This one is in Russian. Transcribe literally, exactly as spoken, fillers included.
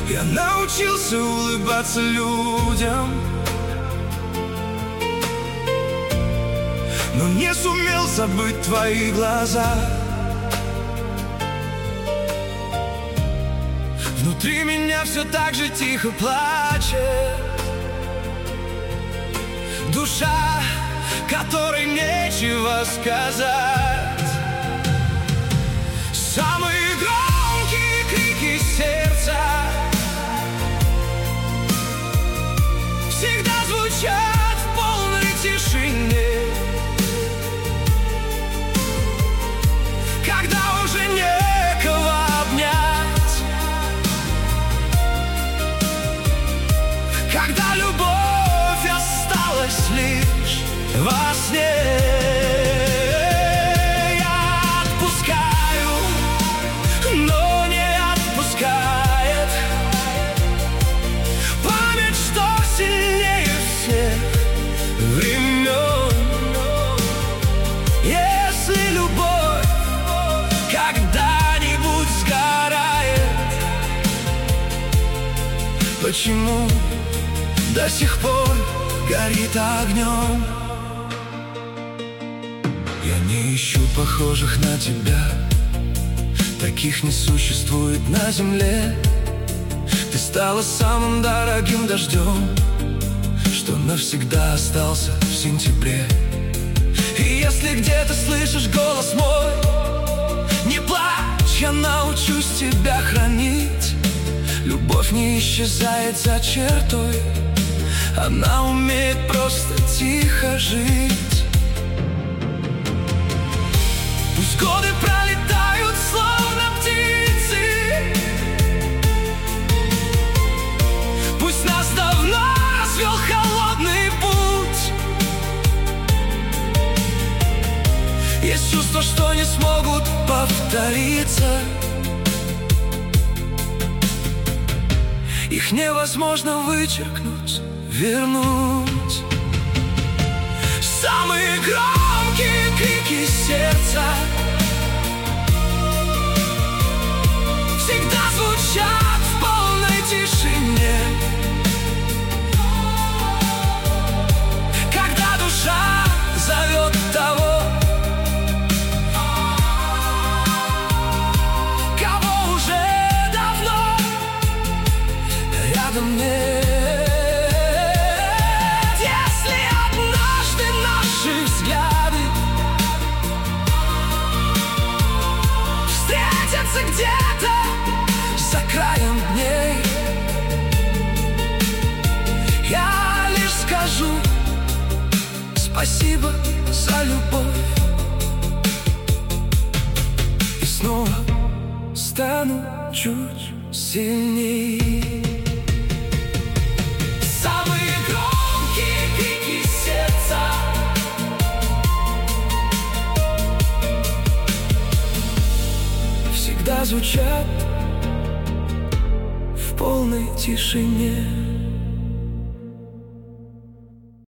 Я научился улыбаться людям, но не сумел забыть твои глаза. Внутри меня все так же тихо плачет душа, которой нечего сказать. Самые громкие крики сердца всегда звучат в полной тишине, когда уже некого обнять, когда любовь осталась лишь во сне. Я отпускаю, но не отпускает память, что сильнее всех времен. Если любовь когда-нибудь сгорает, почему до сих пор горит огнем? Я не ищу похожих на тебя, таких не существует на земле. Ты стала самым дорогим дождем, что навсегда остался в сентябре. И если где-то слышишь голос мой, не плачь, я научусь тебя хранить. Любовь не исчезает за чертой, она умеет просто тихо жить. Пусть годы пролетают, словно птицы, пусть нас давно развел холодный путь. Есть чувства, что не смогут повториться, их невозможно вычеркнуть, вернуть. Самые громкие крики сердца всегда звучат в полной тишине, когда душа зовет того, кого уже давно рядом нет. Где-то за краем дней я лишь скажу спасибо за любовь, и снова стану чуть сильней. Самые громкие крики сердца всегда звучат в полной тишине.